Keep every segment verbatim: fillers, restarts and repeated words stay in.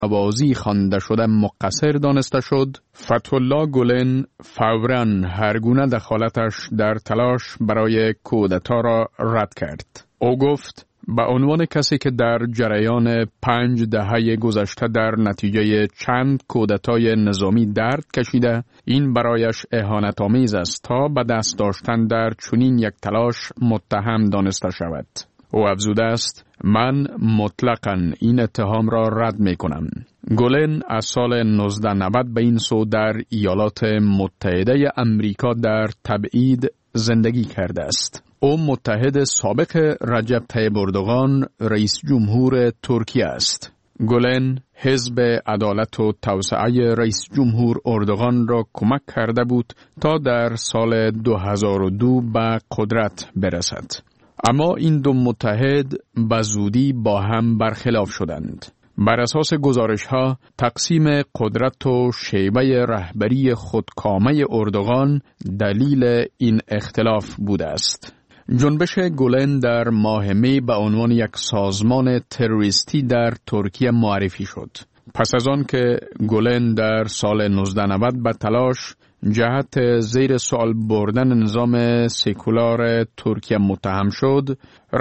نوازی خوانده شده مقصر دانسته شد، فتح‌الله گلن فوراً هرگونه دخالتش در تلاش برای کودتا را رد کرد. او گفت به عنوان کسی که در جریان پنج دهه گذشته در نتیجه چند کودتای نظامی درد کشیده، این برایش اهانت‌آمیز است تا به دست داشتن در چنین یک تلاش متهم دانسته شود. او افزوده است: من مطلقاً این اتهام را رد می کنم. گلن از سال نوزده نود به این سو در ایالات متحده امریکا در تبعید زندگی کرده است. او متحد سابق رجب طیب اردوغان رئیس جمهور ترکیه است. گلن حزب عدالت و توسعه رئیس جمهور اردوغان را کمک کرده بود تا در سال دو هزار و دو به قدرت برسد. اما این دو متحد به زودی با هم برخلاف شدند. بر اساس گزارش ها تقسیم قدرت و شیوه رهبری خودکامه اردوغان دلیل این اختلاف بوده است. جنبش گلن در ماه می به عنوان یک سازمان تروریستی در ترکیه معرفی شد. پس از آن که گلن در سال نوزده نود به تلاش جهت زیر سوال بردن نظام سکولار ترکیه متهم شد،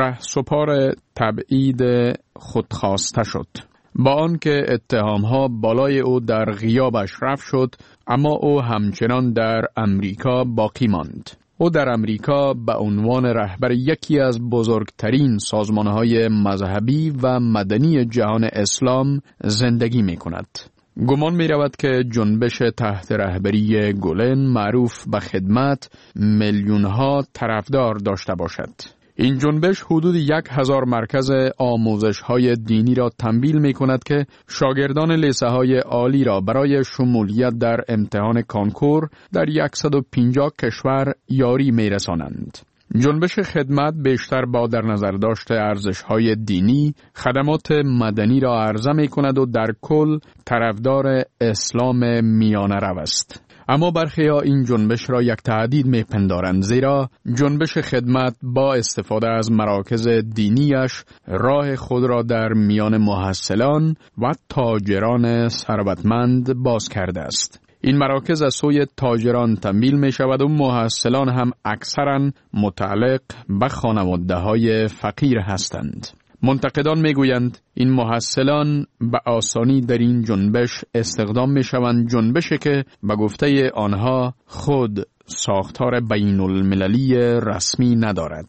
رهسپار تبعید خودخواسته شد. با آنکه اتهامها بالای او در غیابش رفع شد، اما او همچنان در امریکا باقی ماند. او در امریکا به عنوان رهبر یکی از بزرگترین سازمانهای مذهبی و مدنی جهان اسلام زندگی می کند. گمان می رود که جنبش تحت رهبری گلن معروف به خدمت میلیونها طرفدار داشته باشد. این جنبش حدود یک هزار مرکز آموزش های دینی را تمویل می کند که شاگردان لیسه های عالی را برای شمولیت در امتحان کانکور در صد و پنجاه کشور یاری می رسانند. جنبش خدمت بیشتر با در نظر داشت ارزش های دینی، خدمات مدنی را عرضه می کند و در کل طرفدار اسلام میانه رو است. اما برخی ها این جنبش را یک تهدید می پندارند، زیرا جنبش خدمت با استفاده از مراکز دینیش راه خود را در میان محصلان و تاجران ثروتمند باز کرده است. این مراکز از سوی تاجران تمویل می شود و محصلان هم اکثرا متعلق به خانواده های فقیر هستند. منتقدان می گویند این محصلان به آسانی در این جنبش استخدام می شوند، جنبشی که به گفته آنها خود ساختار بین المللی رسمی ندارد.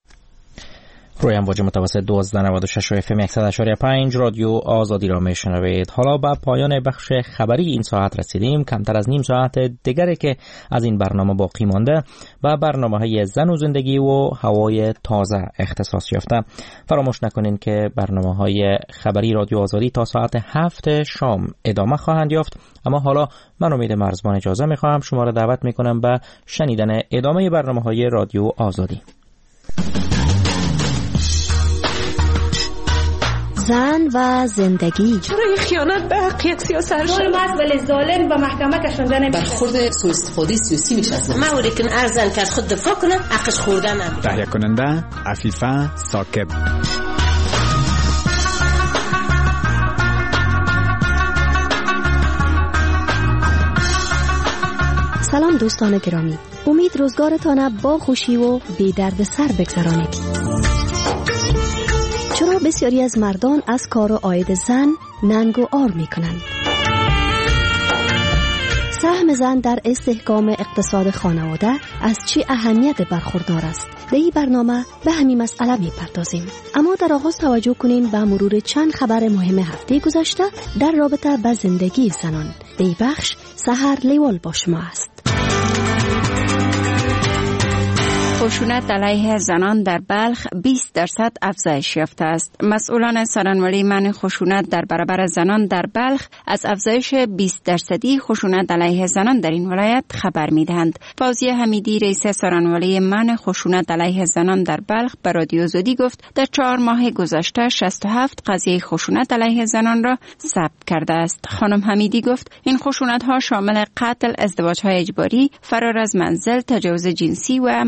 روی امواج متوسط دوازده نود و شش و اف ام صد و شش و پنج رادیو آزادی را میشنوید. حالا به پایان بخش خبری این ساعت رسیدیم. کمتر از نیم ساعت دیگری که از این برنامه باقی مانده و برنامه‌های زن و زندگی و هوای تازه اختصاص یافته. فراموش نکنین که برنامه‌های خبری رادیو آزادی تا ساعت هفت شام ادامه خواهند یافت. اما حالا من امید مرزبان اجازه می‌خواهم شما را دعوت می‌کنم به شنیدن ادامه برنامه‌های رادیو آزادی. زن و زندگی. چرا این خیانت به حق یک سیاست شد؟ مرد ولی ظالم به محکمه کشونده نمیشه. برخورد سوء استفاده سیاسی میشه. موری که ارزن که از خود دفاع کنه حقش خوردن هم. تهیه کننده عفیفه ثاقب. سلام دوستان گرامی. امید روزگارتان با خوشی و بی درد سر بگذرانید. چرا بسیاری از مردان از کار و عاید زن ننگ و عار می کنند؟ سهم زن در استحکام اقتصاد خانواده از چه اهمیت برخوردار است؟ در این برنامه به همین مسئله می پردازیم. اما در آغاز توجه کنین به مرور چند خبر مهم هفته گذشته در رابطه با زندگی زنان. در این بخش سحر لیوال با شما است. خشونت علیه زنان در بلخ بیست درصد افزایش یافته است. مسئولان سرانولی منع خشونت در برابر زنان در بلخ از افزایش بیست درصدی خشونت علیه زنان در این ولایت خبر می‌دهند. فوزیه حمیدی رئیس سرانولی منع خشونت علیه زنان در بلخ به رادیو آزادی گفت در چهار ماه گذشته شصت و هفت قضیه خشونت علیه زنان را ثبت کرده است. خانم حمیدی گفت این خشونت‌ها شامل قتل، ازدواج‌های اجباری، فرار از منزل، تجاوز جنسی و محروم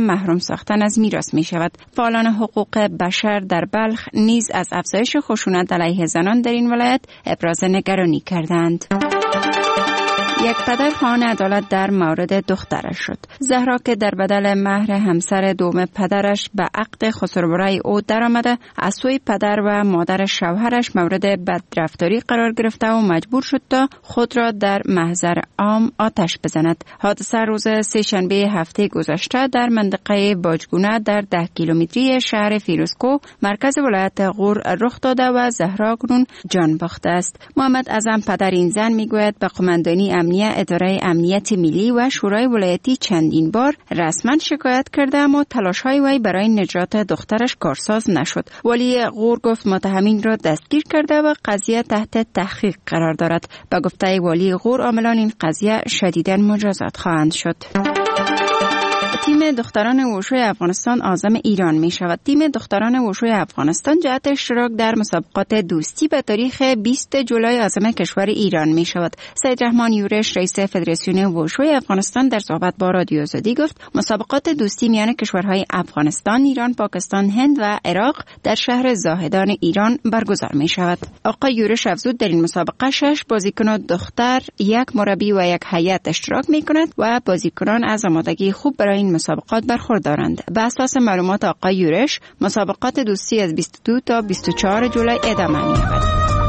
ساختن از میراث می شود. فعالان حقوق بشر در بلخ نیز از افزایش خشونت علیه زنان در این ولایت ابراز نگرانی کردند. یک پدر خواهان عدالت در مورد دخترش شد. زهرا که در بدل مهر همسر دوم پدرش به عقد خسروبرای او درآمده، از سوی پدر و مادر شوهرش مورد بدرفتاری قرار گرفته و مجبور شد تا خود را در محضر عام آتش بزند. حادثه روز سه‌شنبه هفته گذشته در منطقه باجگونه در ده کیلومتری شهر فیروزکوه مرکز ولایت غور رخ داده و زهرا کنون جان باخته است. محمد اعظم پدر این زن میگوید به قماندانی امنیت اداره امنیت ملی و شورای ولایتی چندین بار رسما شکایت کرده اما تلاش‌های وی برای نجات دخترش کارساز نشد. ولی غور گفت متهمین را دستگیر کرده و قضیه تحت تحقیق قرار دارد. به گفته ولی غور عاملان این قضیه شدیداً مجازات خواهند شد. تیم دختران وشوی افغانستان عازم ایران می شود. تیم دختران وشوی افغانستان جهت اشتراک در مسابقات دوستی به تاریخ بیست جولای عازم کشور ایران می شود. سید رحمان یورش رئیس فدراسیون وشوی افغانستان در صحبت با رادیو آزادی گفت مسابقات دوستی میان کشورهای افغانستان، ایران، پاکستان، هند و عراق در شهر زاهدان ایران برگزار می شود. آقای یورش افزود در این مسابقه شش بازیکن دختر، یک مربی و یک هیئت اشتراک می کند و بازیکنان از آمادگی خوب برای این مسابقات برخوردارند. به اساس معلومات آقای یورش مسابقات دوستی از بیست و دو تا بیست و چهار جولای ادامه می‌یابد.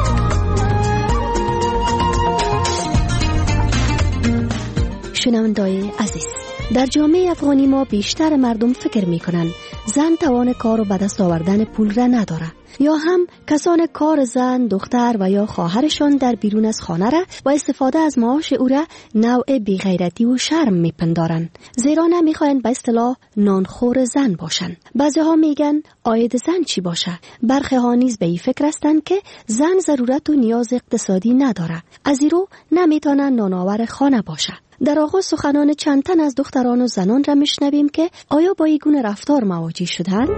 شنوندای عزیز، در جامعه افغانی ما بیشتر مردم فکر می‌کنند زن توان کار و به دست آوردن پول را نداره، یا هم کسان کار زن، دختر و یا خواهرشان در بیرون از خانه را و استفاده از معاش او را نوع بیغیرتی و شرم میپندارند، زیرا نمیخواهند به اصطلاح نانخور زن باشند. بعضی ها میگن عاید زن چی باشه. برخی ها نیز به این فکر هستند که زن ضرورت و نیاز اقتصادی نداره، از این رو نمیتونن نانآور خانه باشه. در آغاز سخنان چند تن از دختران و زنان را میشنویم که آیا با این گونه رفتار مواجه شدند؟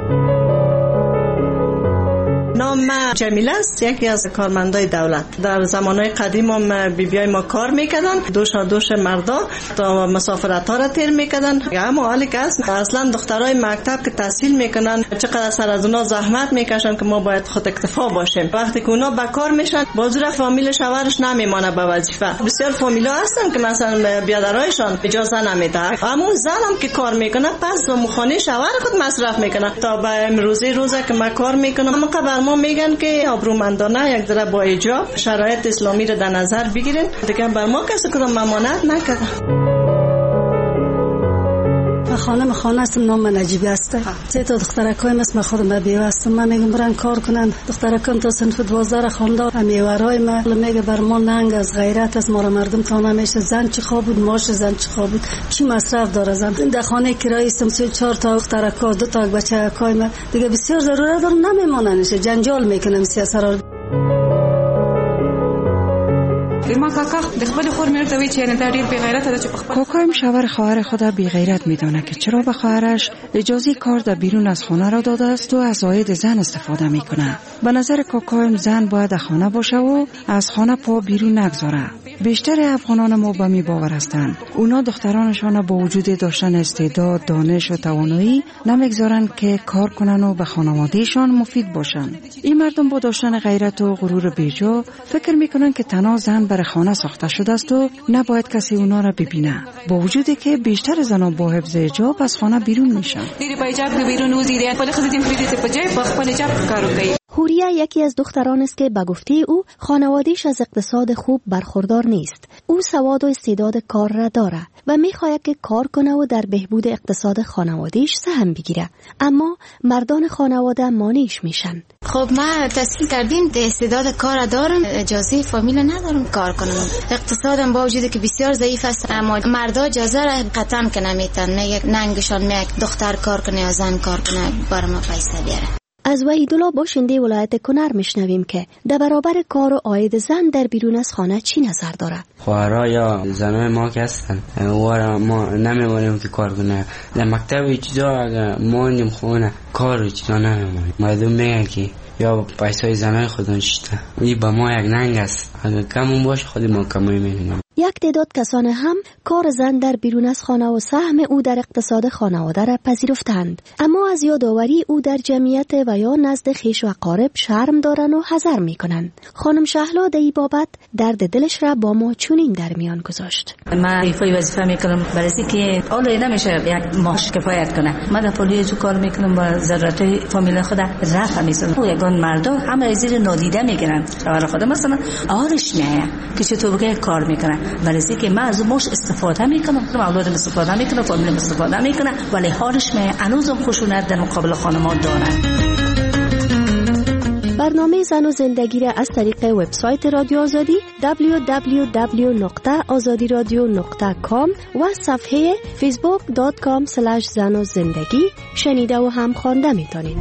نام من جمیله است، یکی از کارمندای دولت. در زمانهای قدیم هم بیبیای ما کار میکردن، دوشا دوش مردا تا مسافرت ها را تیر میکردن. اما حالی که اصلا دخترای مکتب که تحصیل میکنن چقدر سر از اونا زحمت میکشن که ما باید خود اکتفا باشیم. وقتی که اونا به کار میشن بازور فامیل شوهرش نمیمانه به وظیفه. بسیار فامیلا هستن که مثلا بیادرایشان اجازه نمیده، اما زن هم که کار میکنه پس مخانه شوهر خود مصرف میکنه. تا به امروزی روزه که ما کار میکنم اما قبل ما میگن که آبرومندانه یک ذره با حجاب شرایط اسلامی رو در نظر بگیرین. دیگه بر ما کسی کدام ممانعت نکرده. خانم خانه است، نام من نجیبی است. سه تا دخترکای مثل خودم بیوه هستم. من میگم برن کار کنن. دخترکان تا صنف دوازده را خواندار میوارای ما میگه بر ما ننگ از غیرت از ما را مردم تا نمیشه. زن چه خواب بود، ماش زن چه خواب بود، چی مصرف داره زن. در خانه کرایه استم سه چهار تا دخترکا، دو تا بچه‌کای ما دیگه بسیار ضرورت داره، نمیموننش جنجال میکنن سیاست. ما کاکا د خپل خور مې ورته وی چې نه ډېر بې غیرته ده چې په خپل کاکایم شوهر خواهر خود بی غیرت میدونه که چرا به خواهرش اجازه کار در بیرون از خانه را داده است و از عاید زن استفاده میکنه. به نظر کاکایم زن باید خانه باشه و از خانه پا بیرون نگذاره. بیشتر افغانان ما به می باور هستند اونا دخترانشان با وجود داشتن استعداد، دانش و توانایی نمیگذارن که کار کنن و به خانوادهشان مفید باشن. این مردم با داشتن غیرت و غرور بیجا فکر میکنن که تنها زن برای خانه ساخته شده است و نباید کسی اونا را ببینه، با وجودی که بیشتر زنان با حفظ حجاب از خانه بیرون میشن. دیری با حجاب بیرون وزیری خپل خدمت فریدت په جای په خپل حجاب کارو کوي. هوریه یکی از دختران است که به گفته او خانواده‌اش از اقتصاد خوب برخوردار نیست. او سواد و استعداد کار را داره و می‌خواهد که کار کنه و در بهبود اقتصاد خانواده‌اش سهم بگیره، اما مردان خانواده مانعش میشن. خب ما تحصیل کردیم، استعداد کار دارم، اجازه فامیل ندارم کار کنم. اقتصادم با وجودی که بسیار ضعیف است، اما مردا اجازه را قطعا که نمیتن. یک ننگشان میاد دختر کار کنه یا زن کار کنه بر ما پیسه بیاره. از وحیدالله باشنده ولایت کنر میشنویم که در برابر کار و عاید زن در بیرون از خانه چی نظر داره. خواهرها یا زنای ما که هستن و ما نمیمونیم که کار کنه. در مکتب چیزا اگر ماندیم خونه کار چیزا نمیمونیم. مردم میگن که یا پیسای زنای خودان شده. این با ما یک ننگ است. اگر کمون باشه خودی ما کمایی میدونیم. یک یک تعداد کسان هم کار زن در بیرون از خانه و سهم او در اقتصاد خانواده را پذیرفتند، اما از یادآوری او در جمعیت و یا نزد خویش و اقارب شرم دارند و حذر میکنند. خانم شهلا در این بابت درد دلش را با ما چنین در میان گذاشت. من ایفای وظیفه میکنم برای اینکه اول نمیشه یک ماش کفایت کنه. من در پلیس کار میکنم و ضرورت فامیل خود رفع میکنم. یگان مردم همه زیر نادیده میگیرن. اول خود مثلا آرش میایه که چطور بگه کار میکنه. برای اینکه من از ماش استفاده میکنم، اولادم استفاده میکنه، فامیلم استفاده میکنه، ولی هارش میایه. هنوزم خشونت در مقابل خانم‌ها دارن. برنامه زن و زندگی را از طریق وبسایت رادیو آزادی دبلیو دبلیو دبلیو نقطه آزادی رادیو نقطه کام و صفحه فیسبوک دات کام اسلش زن و زندگی شنیده و هم خوانده میتونید.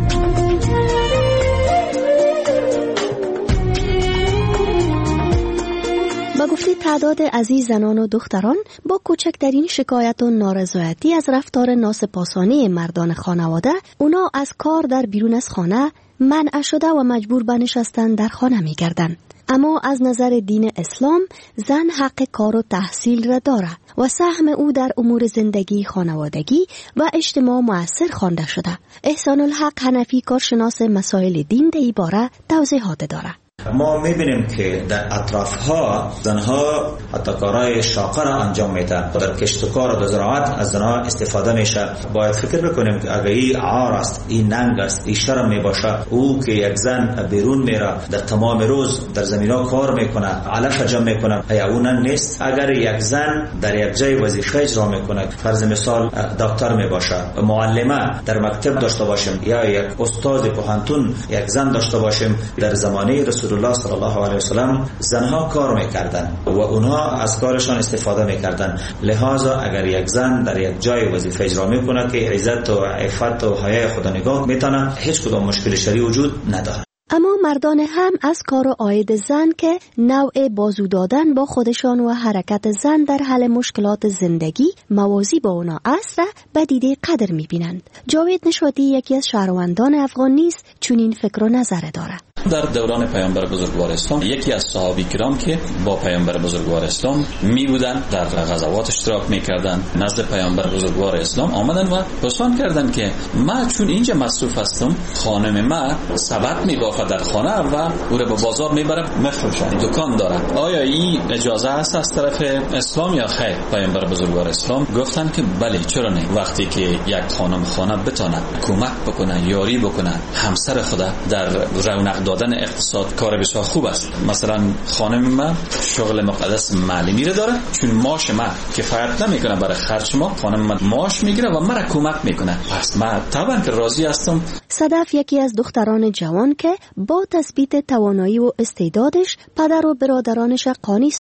با گفته تعداد عزیز زنان و دختران با کوچکترین شکایت و نارضایتی از رفتار ناسپاسانه مردان خانواده، اونا از کار در بیرون از خانه منع شده و مجبور به نشستن در خانه می گردن. اما از نظر دین اسلام زن حق کار و تحصیل را داره و سهم او در امور زندگی خانوادگی و اجتماع مؤثر خوانده شده. احسان الحق حنفی کارشناس مسائل دین در این باره توضیحات داره. ما میبینیم که در اطراف ها زنها حتی کارهای شاقه را انجام میدن. در کشت و کار و زراعت از زنها استفاده میشه. باید فکر بکنیم که اگر این عار است، این ننگ است، این شرم میباشه، او که یک زن بیرون میره در تمام روز در زمینا کار میکنه، علف جمع میکنه، یا اون نیست؟ اگر یک زن در یک جای وظیفه اجرا میکنه، فرض مثال دکتر میباشه، معلمه در مکتب داشته باشیم، یا یک استاد پوهنتون یک زن داشته باشیم، در زمانه رسول الله صلی الله علیه و سلم زنها کار میکردن و اونها از کارشان استفاده میکردن. لذا اگر یک زن در یک جای وظیفه اجرا میکنه که عزت و عفت و حیا خدا نگاه میتونه، هیچ کدام مشکل شرعی وجود نداره. اما مردان هم از کار و عاید زن که نوع بازو دادن با خودشان و حرکت زن در حل مشکلات زندگی موازی با اونا است را به دیده قدر میبینند. جاوید نشاطی یکی از شهروندان افغان نیز چنین فکر و نظر دارد. در دوران پیامبر بزرگوار اسلام یکی از صحابی کرام که با پیامبر بزرگوار اسلام می بودن، در غزوات اشتراک میکردن، نزد پیامبر بزرگوار اسلام آمدن و پرسان کردن که ما چون اینجا مصروف هستم، خانم ما سبد میبافه در خانه و او را به بازار میبره میفروشه، دکان داره، آیا این اجازه است از طرف اسلام یا خیر؟ پیامبر بزرگوار اسلام گفتن که بله، چرا نه؟ وقتی که یک خانم خانه بتونه کمک بکنه، یاری بکنه همسر خدا در رونق دادن اقتصاد، کار بسیار خوب است. مثلا خانم من شغل مقدس معلمی رو داره، چون ماش من کفایت نمیکنه برای خرج ما، خانم من ماش میگیره و مرا کمک میکنه، پس من طبعا که راضی هستم. صدف یکی از دختران جوان که با تثبیت توانایی و استعدادش پدر و برادرانش قانع